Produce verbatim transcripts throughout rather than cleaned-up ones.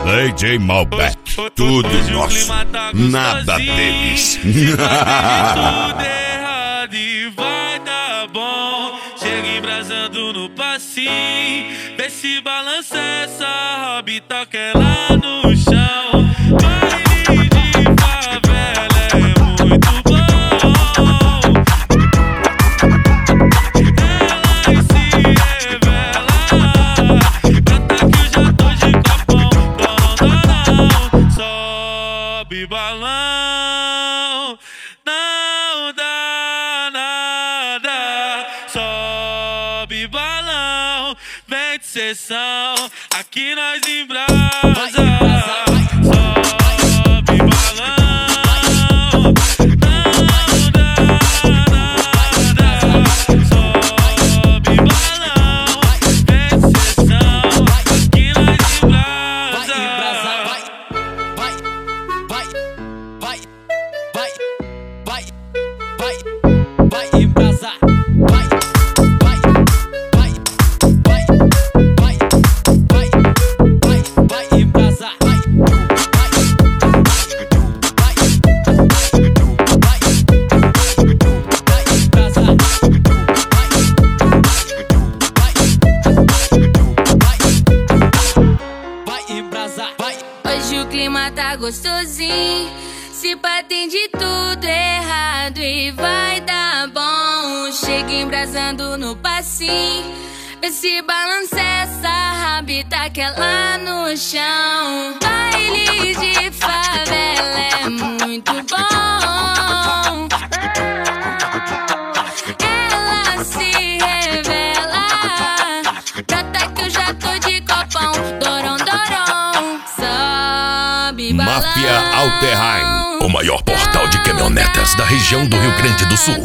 D J Malbec, tudo nosso, nada deles. Tudo errado e vai dar bom. Chega embrasando no passinho, vê se balança essa rabita que é lá no chão. Baile de favela é muito bom. Ela se revela, canta que eu já tô de copão. Dorão, sobe balão, não dá nada. Sobe balão, vem de sessão, aqui nós embrasa. Sobe balão, não dá nada. Sobe balão, vem de sessão, aqui nós embrasa. Vai, vai, vai, vai, vai, vai, vai embrasar. Vai, vai, vai, vai, vai, vai, vai, vai embrasar. Vai, vai, vai, vai, vai embrasar. Vai, vai embrasar. Vai. Hoje o clima tá gostosinho, se batem de tudo errado e vai dar bom. Chega embrasando no passinho, vê se balança essa rabita que é lá no chão. Baile de favela é muito bom. Ela se revela, prata que eu já tô de copão. Dorão, dorão, sobe balão. Máfia Alterheim, o maior portal de caminhonetas da região do Rio Grande do Sul.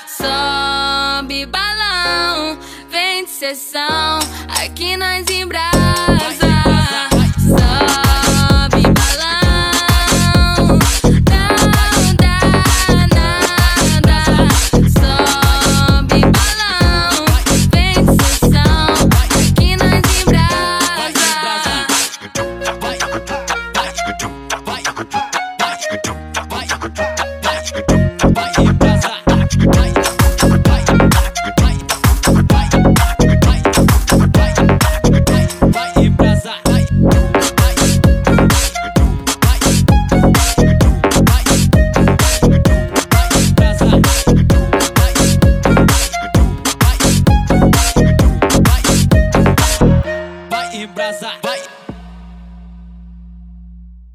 Sobe balão, vem de sessão, aqui nós embrasamos.